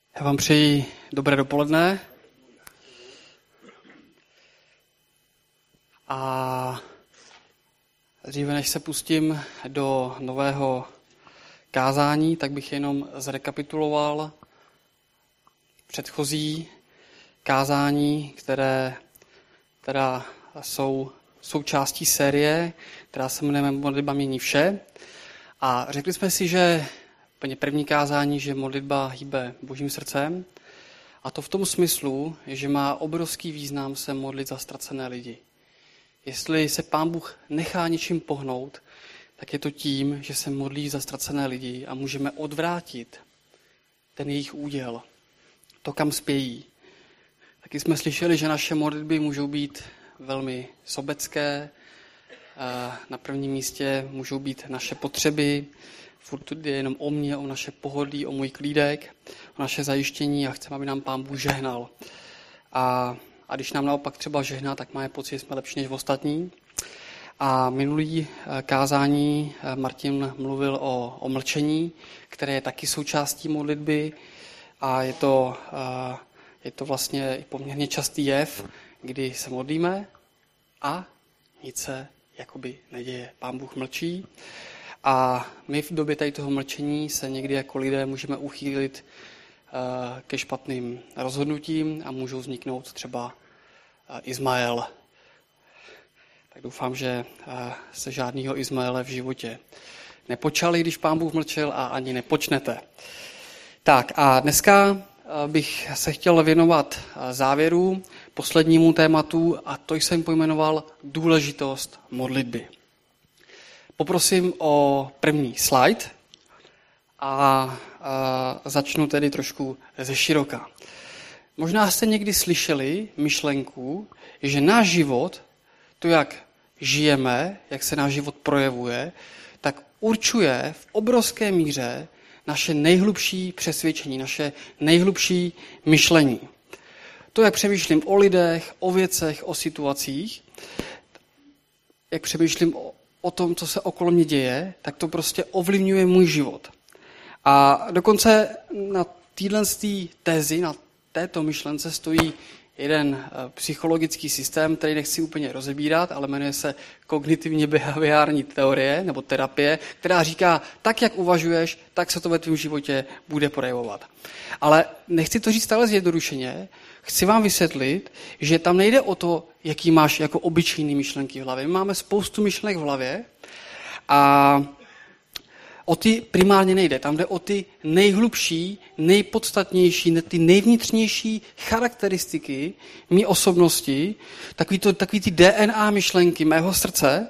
Já vám přeji dobré dopoledne. A dříve než se pustím do nového kázání, tak bych jenom zrekapituloval předchozí kázání, které teda jsou součástí série, která se jmenuje Modlitba mění vše. A řekli jsme si, že úplně první kázání, že modlitba hýbe Božím srdcem, a to v tom smyslu, že má obrovský význam se modlit za ztracené lidi. Jestli se Pán Bůh nechá něčím pohnout, tak je to tím, že se modlí za ztracené lidi a můžeme odvrátit ten jejich úděl, to, kam spějí. Taky jsme slyšeli, že naše modlitby můžou být velmi sobecké, na prvním místě můžou být naše potřeby, furt jde jenom o mě, o naše pohodlí, o můj klídek, o naše zajištění a chceme, aby nám Pán Bůh žehnal. A když nám naopak třeba žehná, tak máme pocit, že jsme lepší než ostatní. A minulý kázání Martin mluvil o mlčení, které je taky součástí modlitby a je to vlastně poměrně častý jev, kdy se modlíme a nic se jakoby neděje. Pán Bůh mlčí. A my v době tady toho mlčení se někdy jako lidé můžeme uchýlit ke špatným rozhodnutím a můžou vzniknout třeba Izmael. Tak doufám, že se žádného Izmaele v životě nepočali, když Pán Bůh mlčel, a ani nepočnete. Tak a dneska bych se chtěl věnovat závěru, poslednímu tématu, a to jsem pojmenoval důležitost modlitby. Poprosím o první slide a začnu tedy trošku ze široka. Možná jste někdy slyšeli myšlenku, že náš život, to, jak žijeme, jak se náš život projevuje, tak určuje v obrovské míře naše nejhlubší přesvědčení, naše nejhlubší myšlení. To, jak přemýšlím o lidech, o věcech, o situacích, jak přemýšlím o tom, co se okolo mě děje, tak to prostě ovlivňuje můj život. A dokonce na této tézi, na této myšlence stojí jeden psychologický systém, který nechci úplně rozebírat, ale jmenuje se kognitivně behaviorální teorie nebo terapie, která říká, tak jak uvažuješ, tak se to ve tvém životě bude projevovat. Ale nechci to říct takhle zjednodušeně, chci vám vysvětlit, že tam nejde o to, jaký máš jako obyčejný myšlenky v hlavě. My máme spoustu myšlenek v hlavě a o ty primárně nejde. Tam jde o ty nejhlubší, nejpodstatnější, ty nejvnitřnější charakteristiky mý osobnosti, takový ty DNA myšlenky mého srdce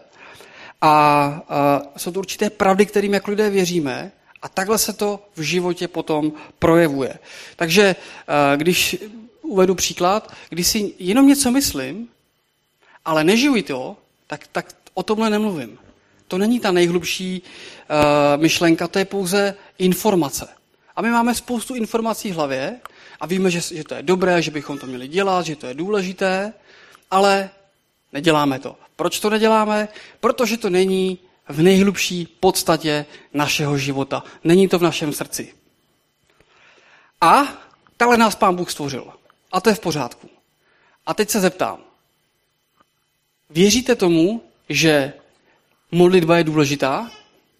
a jsou to určité pravdy, kterým jako lidé věříme, a takhle se to v životě potom projevuje. Takže když uvedu příklad, když si jenom něco myslím, ale nežiju to, tak o tomhle nemluvím. To není ta nejhlubší myšlenka, to je pouze informace. A my máme spoustu informací v hlavě a víme, že to je dobré, že bychom to měli dělat, že to je důležité, ale neděláme to. Proč to neděláme? Protože to není v nejhlubší podstatě našeho života. Není to v našem srdci. A takhle nás Pán Bůh stvořil. A to je v pořádku. A teď se zeptám. Věříte tomu, že modlitba je důležitá?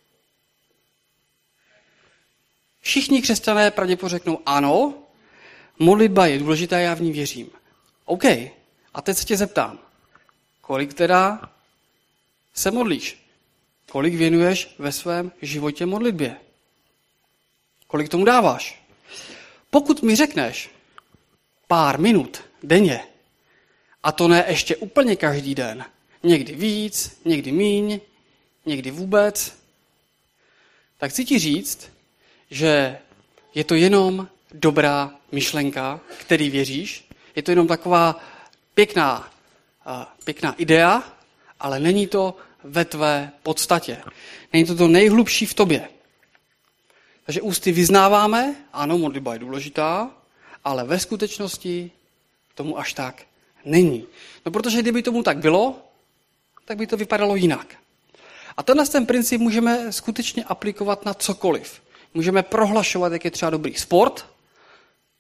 Všichni křesťané pravděpodobně řeknou ano, modlitba je důležitá, já v ní věřím. OK. A teď se tě zeptám. Kolik teda se modlíš? Kolik věnuješ ve svém životě modlitbě? Kolik tomu dáváš? Pokud mi řekneš pár minut denně, a to ne ještě úplně každý den, někdy víc, někdy míň, někdy vůbec, tak chci ti říct, že je to jenom dobrá myšlenka, který věříš, je to jenom taková pěkná idea, ale není to ve tvé podstatě. Není to nejhlubší v tobě. Takže ústy vyznáváme, ano, modlitba je důležitá, ale ve skutečnosti tomu až tak není. No protože kdyby tomu tak bylo, tak by to vypadalo jinak. A ten princip můžeme skutečně aplikovat na cokoliv. Můžeme prohlašovat, jak je třeba dobrý sport,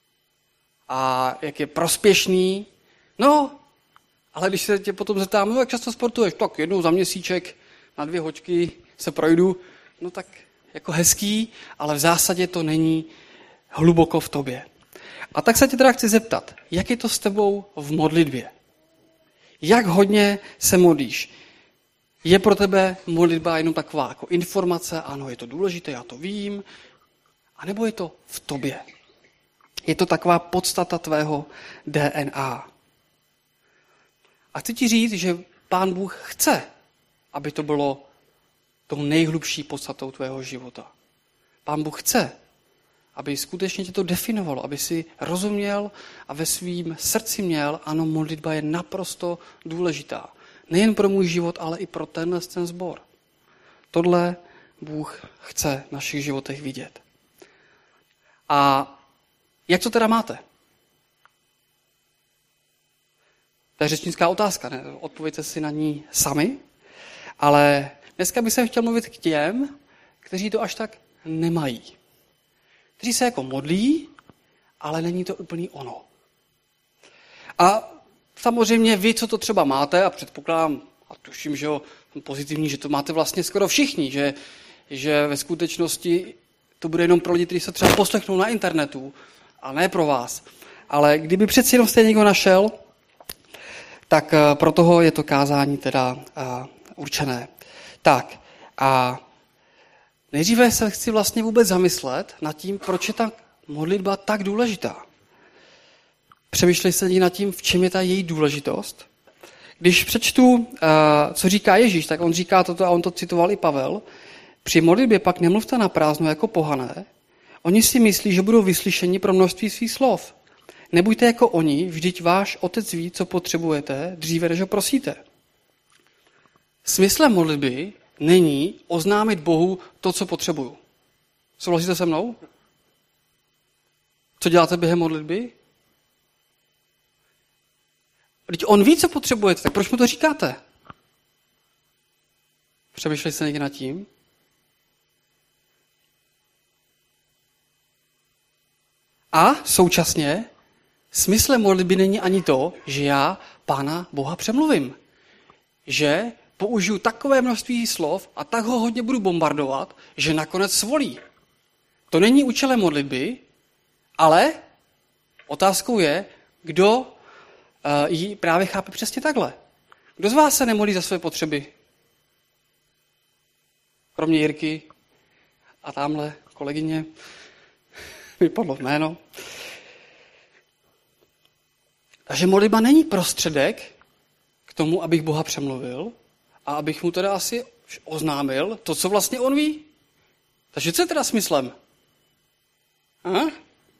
a jak je prospěšný. No, ale když se tě potom zeptám, no jak často sportuješ, tak jednou za měsíček na 2 hoďky se projdu, no tak jako hezký, ale v zásadě to není hluboko v tobě. A tak se tě teda chci zeptat, jak je to s tebou v modlitbě? Jak hodně se modlíš? Je pro tebe modlitba jenom taková jako informace, ano, je to důležité, já to vím, anebo je to v tobě? Je to taková podstata tvého DNA. A chci ti říct, že Pán Bůh chce, aby to bylo tou nejhlubší podstatou tvého života. Pán Bůh chce, aby skutečně tě to definovalo, aby si rozuměl a ve svým srdci měl, ano, modlitba je naprosto důležitá. Nejen pro můj život, ale i pro ten sbor. Tohle Bůh chce v našich životech vidět. A jak to teda máte? To je řečnická otázka, ne? Odpověďte si na ní sami, ale dneska bych se chtěl mluvit k těm, kteří to až tak nemají. Kteří se jako modlí, ale není to úplný ono. A samozřejmě vy, co to třeba máte, a předpokládám, a tuším, že jo, pozitivní, že to máte vlastně skoro všichni, že ve skutečnosti to bude jenom pro lidi, kteří se třeba poslechnou na internetu, a ne pro vás. Ale kdyby přeci jenom jste někdo našel, tak pro toho je to kázání teda určené. Tak a nejdříve se chci vlastně vůbec zamyslet nad tím, proč je ta modlitba tak důležitá. Přemýšleli jste nad tím, v čem je ta její důležitost? Když přečtu, co říká Ježíš, tak on říká toto, a on to citoval i Pavel, při modlitbě pak nemluvte na prázdno jako pohané. Oni si myslí, že budou vyslyšeni pro množství svých slov. Nebuďte jako oni, vždyť váš otec ví, co potřebujete, dříve než ho prosíte. Smyslem modlitby není oznámit Bohu to, co potřebuju. Souhlasíte se mnou? Co děláte během modlitby? Vždyť on ví, co potřebujete, tak proč mu to říkáte? Přemýšleli jste někdy nad tím? A současně smyslem modlitby není ani to, že já Pána Boha přemluvím. Že použiju takové množství slov a tak ho hodně budu bombardovat, že nakonec svolí. To není účelem modlitby, ale otázkou je, kdo ji právě chápe přesně takhle. Kdo z vás se nemodlí za své potřeby? Kromě Jirky a tamhle kolegyně. Vypadlo jméno. Takže modlitba není prostředek k tomu, abych Boha přemluvil a abych mu teda asi oznámil to, co vlastně on ví. Takže co je teda smyslem? Aha.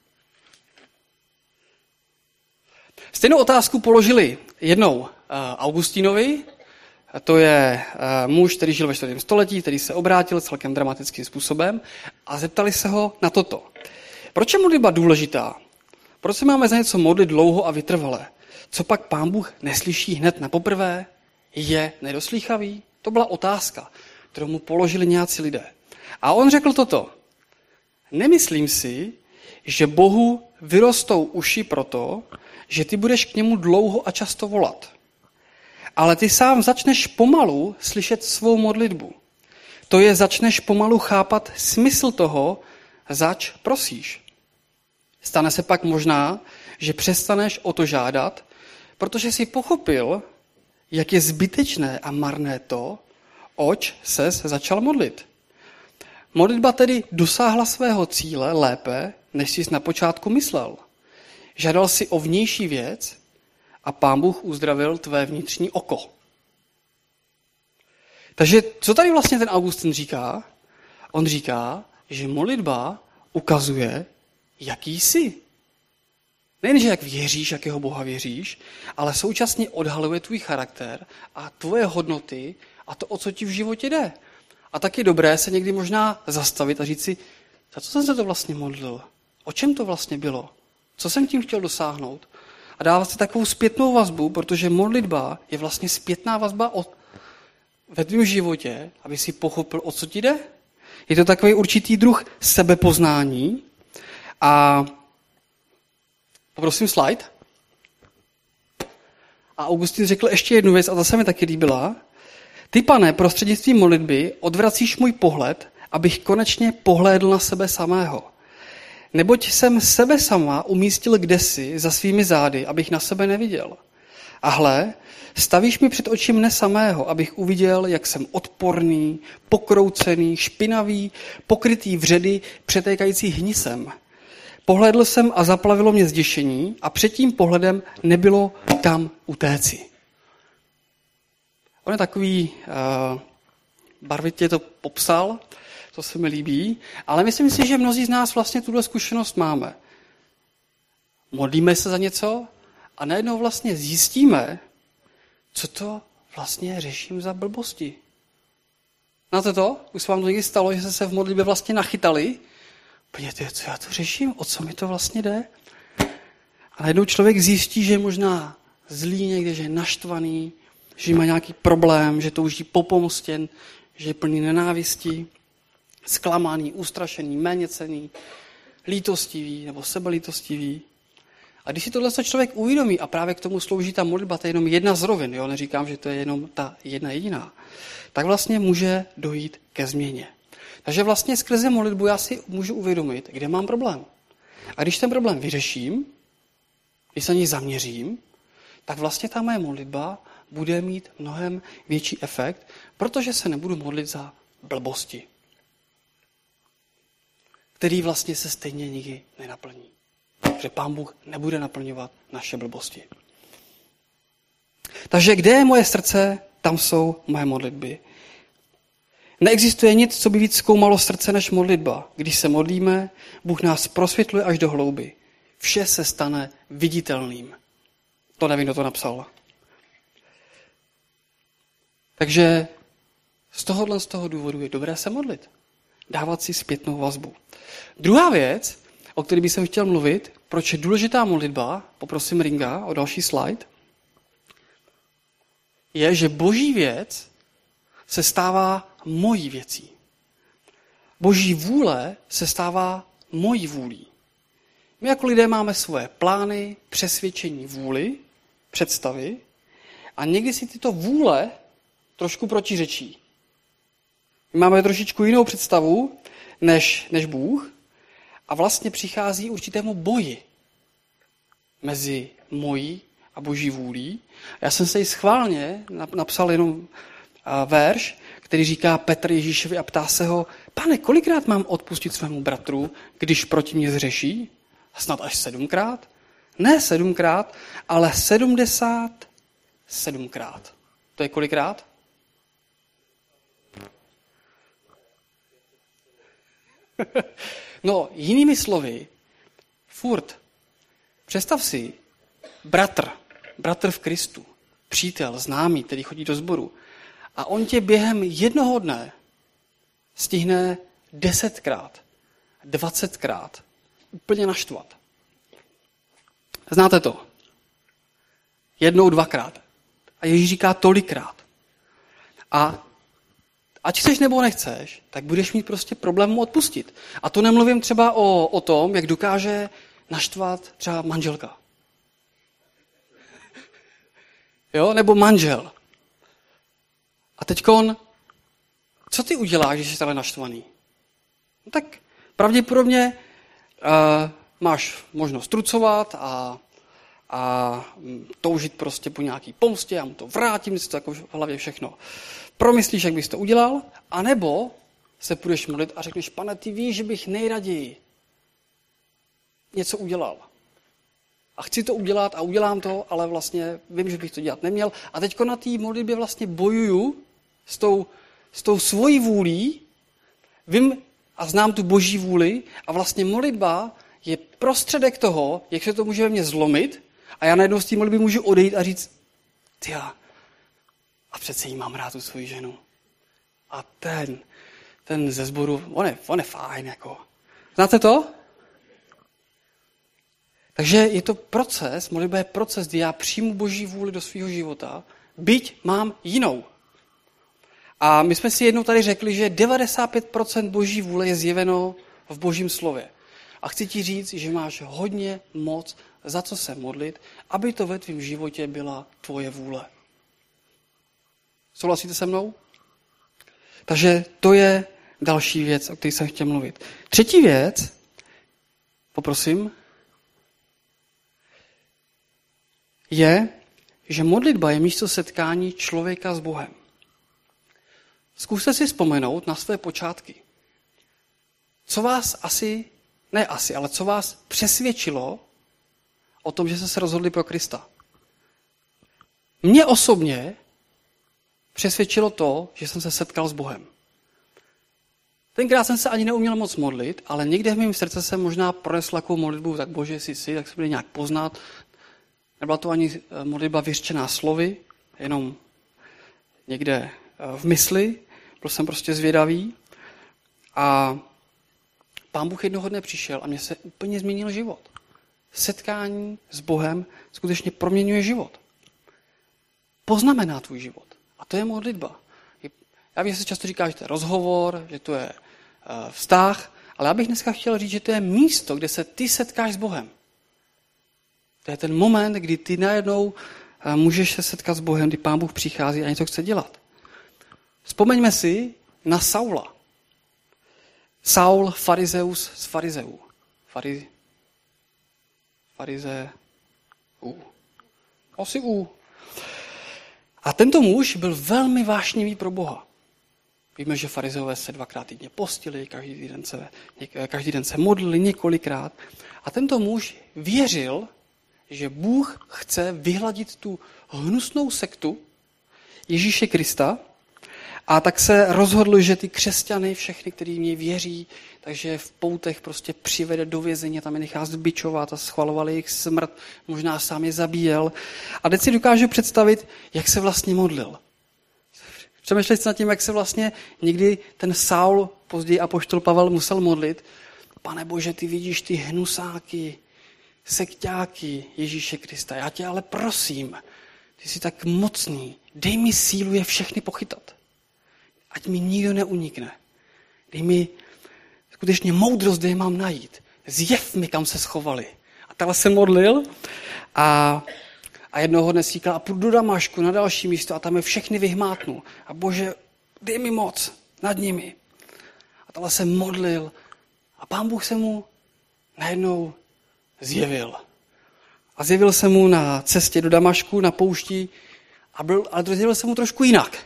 Stejnou otázku položili jednou Augustínovi, to je muž, který žil ve 4. století, který se obrátil celkem dramatickým způsobem a zeptali se ho na toto. Proč je modlitba důležitá? Proč se máme za něco modlit dlouho a vytrvale? Co pak Pán Bůh neslyší hned na poprvé? Je nedoslýchavý? To byla otázka, kterou mu položili nějací lidé. A on řekl toto. Nemyslím si, že Bohu vyrostou uši proto, že ty budeš k němu dlouho a často volat. Ale ty sám začneš pomalu slyšet svou modlitbu. To je, začneš pomalu chápat smysl toho, zač prosíš. Stane se pak možná, že přestaneš o to žádat, protože jsi pochopil, jak je zbytečné a marné to, oč ses začal modlit. Modlitba tedy dosáhla svého cíle lépe, než jsi na počátku myslel. Žádal si o vnější věc a Pán Bůh uzdravil tvé vnitřní oko. Takže co tady vlastně ten Augustin říká? On říká, že modlitba ukazuje, jaký jsi. Nejenže jak věříš, jakého Boha věříš, ale současně odhaluje tvůj charakter a tvoje hodnoty a to, o co ti v životě jde. A tak je dobré se někdy možná zastavit a říct si, za co jsem se to vlastně modlil? O čem to vlastně bylo? Co jsem tím chtěl dosáhnout? A dávat si takovou zpětnou vazbu, protože modlitba je vlastně zpětná vazba ve tvém životě, aby si pochopil, o co ti jde. Je to takový určitý druh sebepoznání a Poprosím slide. A Augustín řekl ještě jednu věc, a ta se mi taky líbila. Ty, Pane, prostřednictvím modlitby odvracíš můj pohled, abych konečně pohlédl na sebe samého. Neboť jsem sebe sama umístil kdesi za svými zády, abych na sebe neviděl. A hle, stavíš mi před oči mne samého, abych uviděl, jak jsem odporný, pokroucený, špinavý, pokrytý vředy, přetékající hnisem. Pohlédl jsem a zaplavilo mě zděšení a před tím pohledem nebylo kam utéci. On je takový, barvitě to popsal, to se mi líbí, ale myslím si, že mnozí z nás vlastně tuhle zkušenost máme. Modlíme se za něco a najednou vlastně zjistíme, co to vlastně řeším za blbosti. Znáte to? Už se vám to někdy stalo, že jste se v modlitbě vlastně nachytali? Podívejte, co já to řeším? O co mi to vlastně jde? A najednou člověk zjistí, že je možná zlý někde, že je naštvaný, že má nějaký problém, že touží po pomstě, že je plný nenávistí, zklamaný, ustrašený, méněcenný, lítostivý nebo sebelítostivý. A když si tohle člověk uvědomí, a právě k tomu slouží ta modlitba, to je jenom jedna z rovin, jo? Neříkám, že to je jenom ta jedna jediná, tak vlastně může dojít ke změně. Takže vlastně skrze modlitbu já si můžu uvědomit, kde mám problém. A když ten problém vyřeším, když se na něj zaměřím, tak vlastně ta moje modlitba bude mít mnohem větší efekt, protože se nebudu modlit za blbosti, který vlastně se stejně nikdy nenaplní. Že Pán Bůh nebude naplňovat naše blbosti. Takže kde je moje srdce, tam jsou moje modlitby. Neexistuje nic, co by víc zkoumalo srdce než modlitba. Když se modlíme, Bůh nás prosvětluje až do hlouby. Vše se stane viditelným. To nevím, kdo to napsal. Takže z toho důvodu je dobré se modlit. Dávat si zpětnou vazbu. Druhá věc, o které bych chtěl mluvit, proč je důležitá modlitba, poprosím Ringa o další slide, je, že Boží věc se stává mojí věcí. Boží vůle se stává mojí vůlí. My jako lidé máme svoje plány, přesvědčení, vůli, představy a někdy si tyto vůle trošku protiřečí. My máme trošičku jinou představu než Bůh a vlastně přichází určitému boji mezi mojí a Boží vůlí. Já jsem se i schválně napsal jenom verš, který říká Petr Ježíšovi a ptá se ho, Pane, kolikrát mám odpustit svému bratru, když proti mě zřeší? Snad až 7krát? Ne 7krát, ale 77krát. To je kolikrát? No, jinými slovy, furt, představ si, bratr v Kristu, přítel, známý, který chodí do sboru, a on tě během jednoho dne stihne 10krát, 20krát úplně naštvat. Znáte to? Jednou, dvakrát. A Ježíš říká tolikrát. A ať chceš nebo nechceš, tak budeš mít prostě problém mu odpustit. A to nemluvím třeba o tom, jak dokáže naštvat třeba manželka. Jo? Nebo manžel. A teďkon, co ty uděláš, když jsi stále naštvaný? No tak pravděpodobně máš možnost trucovat a toužit prostě po nějaký pomstě, já mu to vrátím, si to jako v hlavě všechno promyslíš, jak bys to udělal, anebo se půjdeš modlit a řekneš, Pane, ty víš, že bych nejraději něco udělal. A chci to udělat a udělám to, ale vlastně vím, že bych to dělat neměl. A teďko na té modlitbě vlastně bojuju s tou svojí vůlí, vím a znám tu Boží vůli a vlastně modlitba je prostředek toho, jak se to může ve mně zlomit a já najednou z té modlitby můžu odejít a říct, a přece jí mám rád tu svoji ženu. A ten ze sboru, on je fajn, jako. Znáte to? Takže je to proces, modlitba je proces, kdy já přijmu Boží vůli do svého života, byť mám jinou. A my jsme si jednou tady řekli, že 95% Boží vůle je zjeveno v Božím slově. A chci ti říct, že máš hodně moc, za co se modlit, aby to ve tvém životě byla tvoje vůle. Souhlasíte se mnou? Takže to je další věc, o které jsem chtěl mluvit. Třetí věc, poprosím, je, že modlitba je místo setkání člověka s Bohem. Zkuste si vzpomenout na své počátky. Co vás co vás přesvědčilo o tom, že jste se rozhodli pro Krista? Mě osobně přesvědčilo to, že jsem se setkal s Bohem. Tenkrát jsem se ani neuměl moc modlit, ale někde v mém srdce jsem možná pronesl takovou modlitbu, tak Bože, jsi, tak se bude nějak poznat. Nebyla to ani modlitba vyřčená slovy, jenom někde v mysli. Byl jsem prostě zvědavý. A Pán Bůh jednoho dne přišel a mě se úplně změnil život. Setkání s Bohem skutečně proměňuje život. Poznamená tvůj život. A to je modlitba. Já vím, že se často říká, že to je rozhovor, že to je vztah, ale já bych dneska chtěl říct, že to je místo, kde se ty setkáš s Bohem. To je ten moment, kdy ty najednou můžeš se setkat s Bohem, kdy Pán Bůh přichází a něco chce dělat. Vzpomeňme si na Saula. Saul, farizeus z farizeů. A tento muž byl velmi vášnivý pro Boha. Víme, že farizeové se 2krát týdně postili, každý den se modlili několikrát. A tento muž věřil, že Bůh chce vyhladit tu hnusnou sektu Ježíše Krista, a tak se rozhodl, že ty křesťany, všechny, kteří v něj věří, takže v poutech prostě přivede do vězení, tam je nechá zbičovat a schvalovali jejich smrt, možná sám je zabíjel. A teď si dokážu představit, jak se vlastně modlil. Přemýšleli jste nad tím, jak se vlastně někdy ten Saul, později apoštol Pavel, musel modlit. Pane Bože, ty vidíš ty hnusáky, sekťáky Ježíše Krista. Já tě ale prosím, ty jsi tak mocný, dej mi sílu je všechny pochytat. Ať mi nikdo neunikne. Dej mi skutečně moudrost, kde je mám najít. Zjev mi, kam se schovali. A takhle se modlil a jednoho dne si říkal, a půjdu do Damašku na další místo a tam je všechny vyhmátnu. A Bože, dej mi moc nad nimi. A takhle se modlil a Pán Bůh se mu najednou zjevil. A zjevil se mu na cestě do Damašku, na poušti, ale zjevil se mu trošku jinak.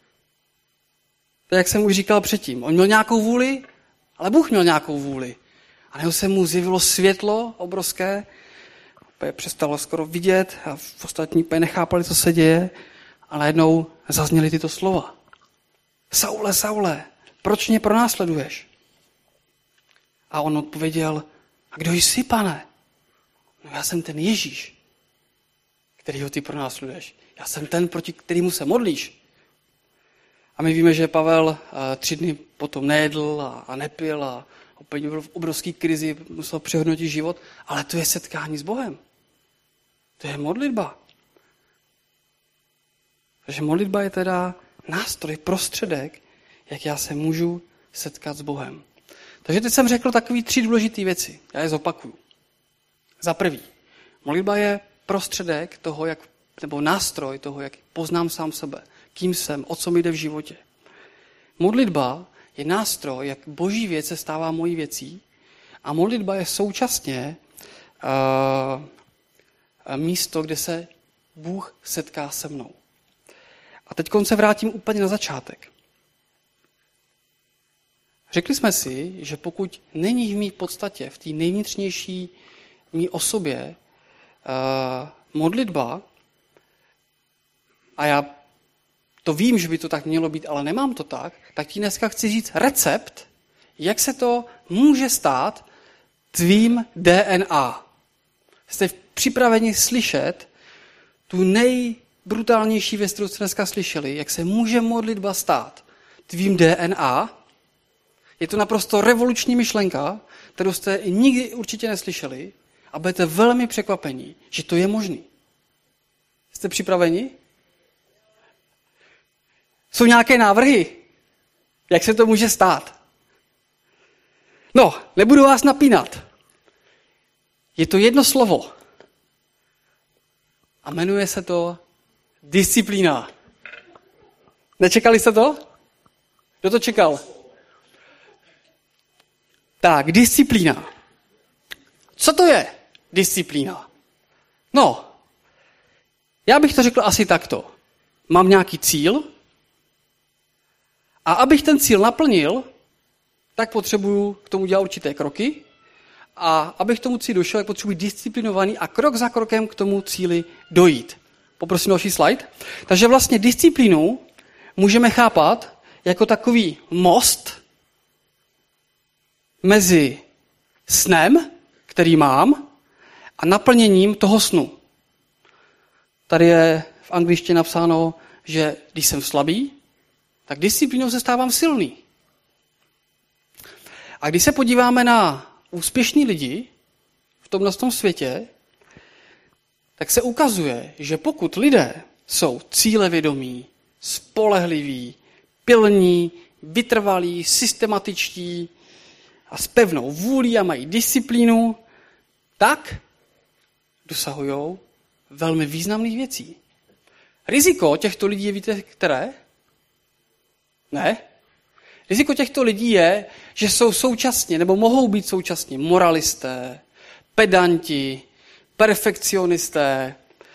To jak jsem už říkal předtím. On měl nějakou vůli, ale Bůh měl nějakou vůli. A najednou se mu zjevilo světlo obrovské, přestalo skoro vidět a ostatní nechápali, co se děje. A najednou zazněly tyto slova. Saule, Saule, proč mě pronásleduješ? A on odpověděl, a kdo jsi, Pane? No já jsem ten Ježíš, kterýho ty pronásleduješ. Já jsem ten, proti kterému se modlíš. A my víme, že Pavel 3 dny potom nejedl a nepil a opět byl v obrovské krizi, musel přehodnotit život, ale to je setkání s Bohem. To je modlitba. Takže modlitba je teda nástroj, prostředek, jak já se můžu setkat s Bohem. Takže teď jsem řekl takové 3 důležité věci. Já je zopakuju. Za prvý, modlitba je prostředek toho, nebo nástroj toho, jak poznám sám sebe, kým jsem, o co mi jde v životě. Modlitba je nástroj, jak boží věc se stává mojí věcí a modlitba je současně místo, kde se Bůh setká se mnou. A teď se vrátím úplně na začátek. Řekli jsme si, že pokud není v mý podstatě, v té nejvnitřnější mý osobě modlitba, a já to vím, že by to tak mělo být, ale nemám to tak ti dneska chci říct recept, jak se to může stát tvým DNA. Jste připraveni slyšet tu nejbrutálnější věc, kterou jste dneska slyšeli, jak se může modlitba stát tvým DNA. Je to naprosto revoluční myšlenka, kterou jste nikdy určitě neslyšeli a budete velmi překvapení, že to je možný. Jste připraveni? Jsou nějaké návrhy, jak se to může stát? No, nebudu vás napínat. Je to jedno slovo. A jmenuje se to disciplína. Nečekali jste to? Kdo to čekal? Tak, disciplína. Co to je disciplína? No, já bych to řekl asi takto. Mám nějaký cíl a abych ten cíl naplnil, tak potřebuju k tomu dělat určité kroky a abych k tomu cíli došel, tak potřebuji disciplinovaný a krok za krokem k tomu cíli dojít. Poprosím další slide. Takže vlastně disciplínu můžeme chápat jako takový most mezi snem, který mám, a naplněním toho snu. Tady je v angličtině napsáno, že když jsem slabý, tak disciplínou se stávám silný. A když se podíváme na úspěšní lidi v tomto světě, tak se ukazuje, že pokud lidé jsou cílevědomí, spolehliví, pilní, vytrvalí, systematičtí a s pevnou vůlí a mají disciplínu, tak dosahují velmi významných věcí. Riziko těchto lidí je, víte, které? Ne? Riziko těchto lidí je, že jsou současně, nebo mohou být současně moralisté, pedanti, perfekcionisté,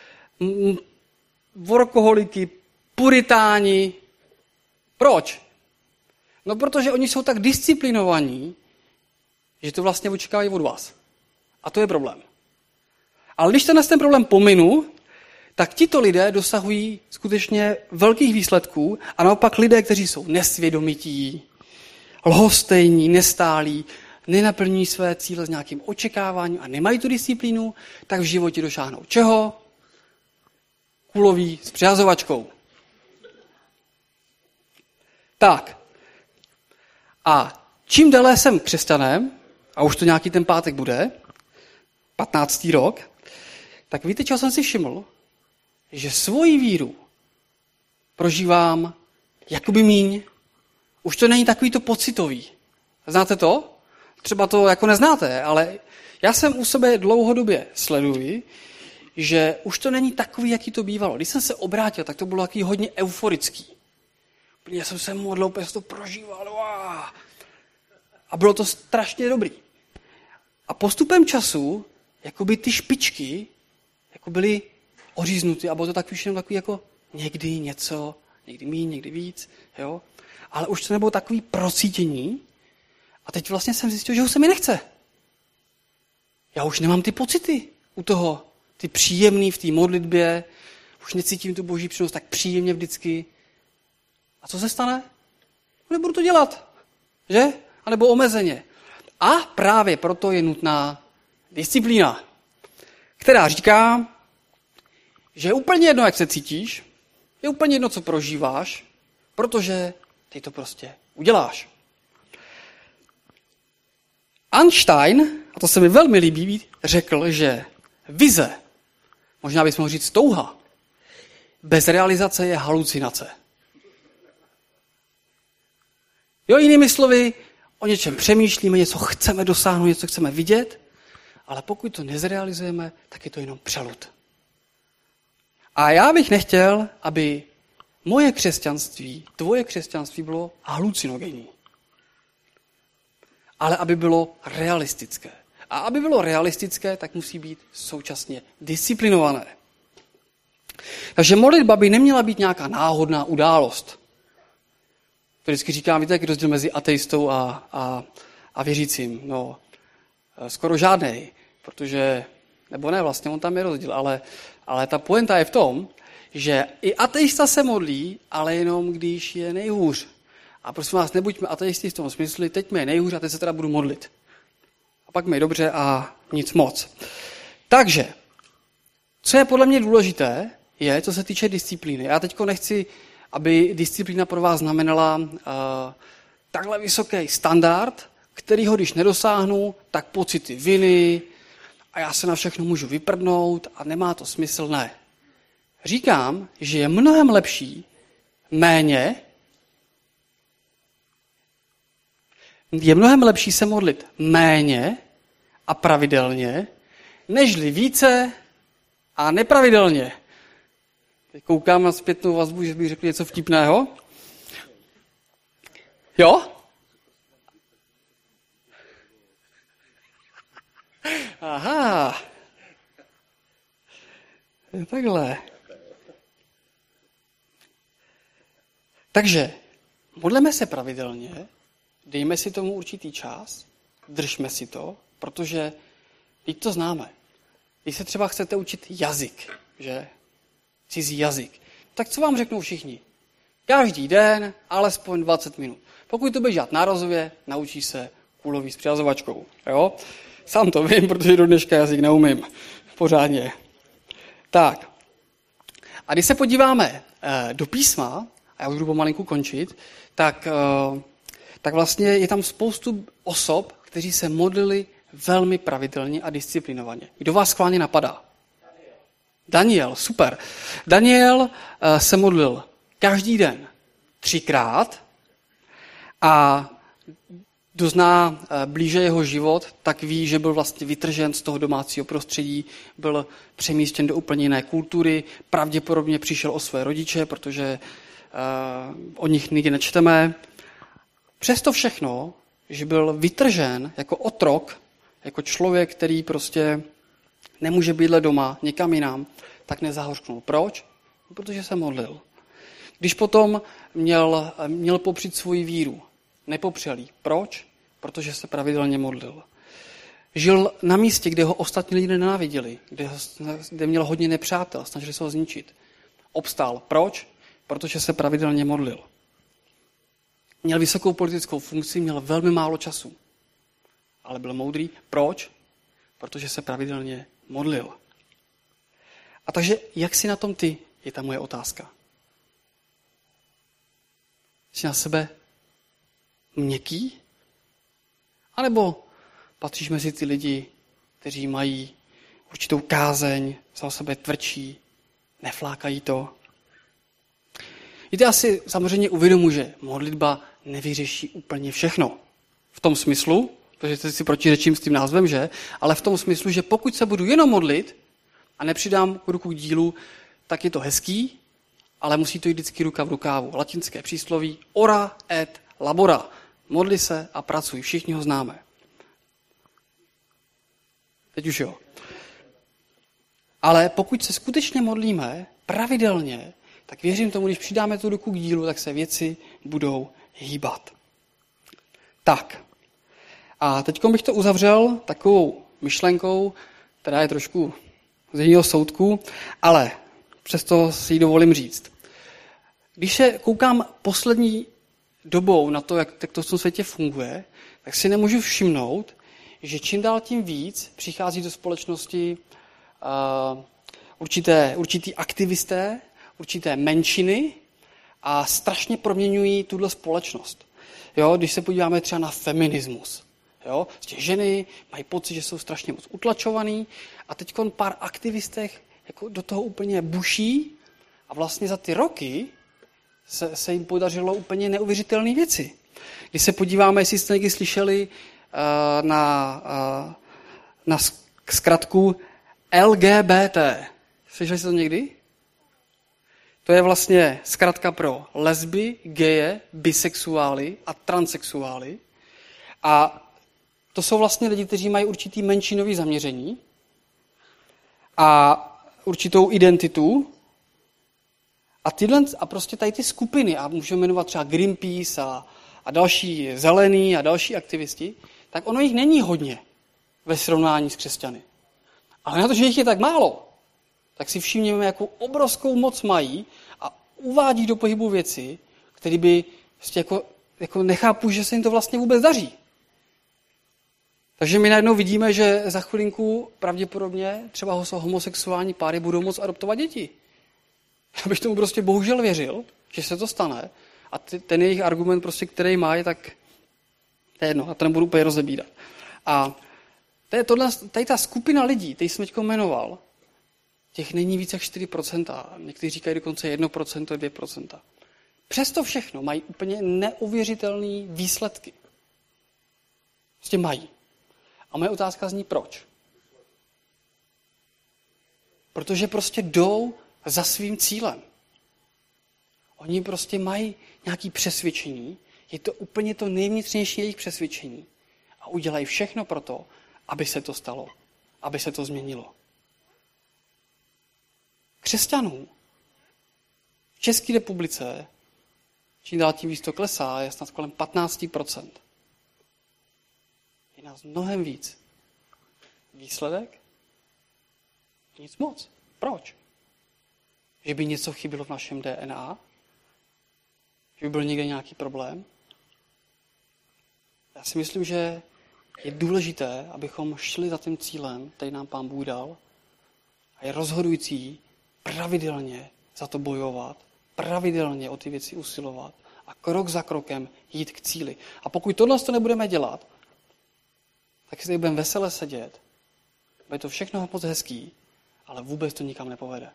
workoholiky, puritáni. Proč? No, protože oni jsou tak disciplinovaní, že to vlastně očekávají od vás. A to je problém. Ale když ten problém pominu, tak tito lidé dosahují skutečně velkých výsledků a naopak lidé, kteří jsou nesvědomití, lhostejní, nestálí, nenaplňují své cíle s nějakým očekáváním a nemají tu disciplínu, tak v životě dosáhnou čeho? Kuloví s přihazovačkou. Tak. A čím déle jsem křesťanem, a už to nějaký ten pátek bude, 15. rok, tak víte, čeho jsem si všiml? Že svoji víru prožívám jakoby míň. Už to není takový to pocitový. Znáte to? Třeba to jako neznáte, ale já jsem u sebe dlouhodobě sleduji, že už to není takový, jaký to bývalo. Když jsem se obrátil, tak to bylo takový hodně euforický. Já jsem se modlil, jsem to prožíval. A bylo to strašně dobrý. A postupem času, jakoby ty špičky, jako byly oříznuty a bylo to takový jako někdy něco, někdy míň, někdy víc, jo. Ale už to nebylo takový procítění a teď vlastně jsem zjistil, že už se mi nechce. Já už nemám ty pocity u toho, ty příjemný v té modlitbě, už necítím tu boží přínos tak příjemně vždycky. A co se stane? Nebudu to dělat, že? A nebo omezeně. A právě proto je nutná disciplína, která říká, že je úplně jedno, jak se cítíš, je úplně jedno, co prožíváš, protože ty to prostě uděláš. Einstein, a to se mi velmi líbí, řekl, že vize, možná bychom mohli říct touha, bez realizace je halucinace. Jo, jinými slovy, o něčem přemýšlíme, něco chceme dosáhnout, něco chceme vidět, ale pokud to nezrealizujeme, tak je to jenom přelud. A já bych nechtěl, aby moje křesťanství, tvoje křesťanství bylo halucinogenní. Ale aby bylo realistické. A aby bylo realistické, tak musí být současně disciplinované. Takže modlitba by neměla být nějaká náhodná událost. To vždycky říkám, víte, jaký rozdíl mezi ateistou a věřícím? No, skoro žádnej, protože, nebo ne, vlastně on tam je rozdíl, ale ta pointa je v tom, že i ateista se modlí, ale jenom když je nejhůř. A prosím vás, nebuďme ateisti v tom smyslu, teď mi je nejhůř a teď se teda budu modlit. A pak mi je dobře a nic moc. Takže, co je podle mě důležité, je, co se týče disciplíny. Já teďko nechci, aby disciplína pro vás znamenala takhle vysoký standard, kterýho když nedosáhnu, tak pocity viny a já se na všechno můžu vyprdnout a nemá to smysl, ne. Říkám, že je mnohem lepší se modlit méně a pravidelně, nežli více a nepravidelně. Teď koukám na zpětnou vazbu, že bych řekl něco vtipného. Jo? Aha. Takhle. Takže modleme se pravidelně, dejme si tomu určitý čas, držme si to, protože teď to známe. Když se třeba chcete učit jazyk, že? Cizí jazyk, tak co vám řeknou všichni? Každý den alespoň 20 minut. Pokud to budeš dělat nárazově, naučíš se kulový s přihazovačkou. Jo? Sám to vím, protože do dneška jazyk neumím. Pořádně. Tak. A když se podíváme do písma, a já už budu pomalinku končit, tak vlastně je tam spoustu osob, kteří se modlili velmi pravidelně a disciplinovaně. Kdo vás schválně napadá? Daniel, super. Daniel se modlil každý den 3krát a kdo zná blíže jeho život, tak ví, že byl vlastně vytržen z toho domácího prostředí, byl přemístěn do úplně jiné kultury, pravděpodobně přišel o své rodiče, protože o nich nikdy nečteme. Přesto všechno, že byl vytržen jako otrok, jako člověk, který prostě nemůže bydlet doma, někam jinam, tak nezahořknul. Proč? Protože se modlil. Když potom měl popřít svoji víru, nepopřel jí. Proč? Protože se pravidelně modlil. Žil na místě, kde ho ostatní lidé nenáviděli, kde měl hodně nepřátel, snažili se ho zničit. Obstál. Proč? Protože se pravidelně modlil. Měl vysokou politickou funkci, měl velmi málo času. Ale byl moudrý. Proč? Protože se pravidelně modlil. A takže, jak jsi na tom ty, je ta moje otázka. Jsi na sebe měkký? A nebo patříš mezi ty lidi, kteří mají určitou kázeň, jsou sebe tvrdší, neflákají to? Víte, asi samozřejmě uvědomuji, že modlitba nevyřeší úplně všechno. V tom smyslu, protože si protiřečím s tím názvem, že? Ale v tom smyslu, že pokud se budu jenom modlit a nepřidám ruku k dílu, tak je to hezký, ale musí to jít vždycky ruka v rukávu. Latinské přísloví ora et labora. Modli se a pracuj. Všichni ho známe. Teď už jo. Ale pokud se skutečně modlíme pravidelně, tak věřím tomu, když přidáme tu ruku k dílu, tak se věci budou hýbat. Tak. A teď bych to uzavřel takovou myšlenkou, která je trošku z jiného soudku, ale přesto si ji dovolím říct. Když se koukám poslední dobou na to, jak to v tom světě funguje, tak si nemůžu všimnout, že čím dál tím víc přichází do společnosti určitý aktivisté, určité menšiny a strašně proměňují tuhle společnost. Jo, když se podíváme třeba na feminismus. Jo, ženy mají pocit, že jsou strašně moc utlačovaný a teď pár aktivistech jako do toho úplně buší a vlastně za ty roky se jim podařilo úplně neuvěřitelné věci. Když se podíváme, jestli jste někdy slyšeli na zkratku LGBT. Slyšeli jste to někdy? To je vlastně zkratka pro lesby, geje, bisexuály a transsexuály. A to jsou vlastně lidi, kteří mají určitý menšinový zaměření a určitou identitu. A prostě tady ty skupiny, a můžeme jmenovat třeba Greenpeace a další zelený a další aktivisti, tak ono jich není hodně ve srovnání s křesťany. Ale na to, že jich je tak málo, tak si všimněme, jakou obrovskou moc mají a uvádí do pohybu věci, které by prostě jako nechápu, že se jim to vlastně vůbec daří. Takže my najednou vidíme, že za chvilinku pravděpodobně třeba homosexuální páry budou moct adoptovat děti. Já bych tomu prostě bohužel věřil, že se to stane a ten jejich argument, prostě, který má, je tak to je jedno, a to nebudu úplně rozebírat. A tady ta skupina lidí, který jsem teď jmenoval, těch není více jak 4%, někteří říkají dokonce 1%, 2%. Přesto všechno mají úplně neuvěřitelné výsledky. Prostě mají. A moje otázka zní proč. Protože prostě jdou za svým cílem. Oni prostě mají nějaké přesvědčení, je to úplně to nejvnitřnější jejich přesvědčení a udělají všechno pro to, aby se to stalo, aby se to změnilo. Křesťanů v České republice čím dál tím víc to klesá, je snad kolem 15%. Je nás mnohem víc. Výsledek? Nic moc. Proč? Že by něco chybilo v našem DNA? Že by byl někde nějaký problém? Já si myslím, že je důležité, abychom šli za tím cílem, který nám Pán Bůh dal, a je rozhodující pravidelně za to bojovat, pravidelně o ty věci usilovat a krok za krokem jít k cíli. A pokud tohle nebudeme dělat, tak si tady budeme vesele sedět, bude to všechno moc hezký, ale vůbec to nikam nepovede.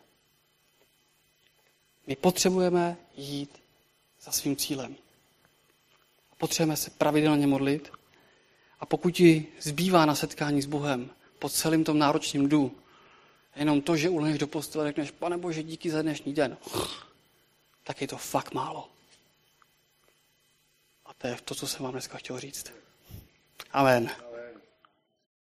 My potřebujeme jít za svým cílem. Potřebujeme se pravidelně modlit a pokud ti zbývá na setkání s Bohem po celém tom náročném dnu, jenom to, že ulehneš do postele a řekneš, Pane Bože, díky za dnešní den, tak je to fakt málo. A to je to, co jsem vám dneska chtěl říct. Amen.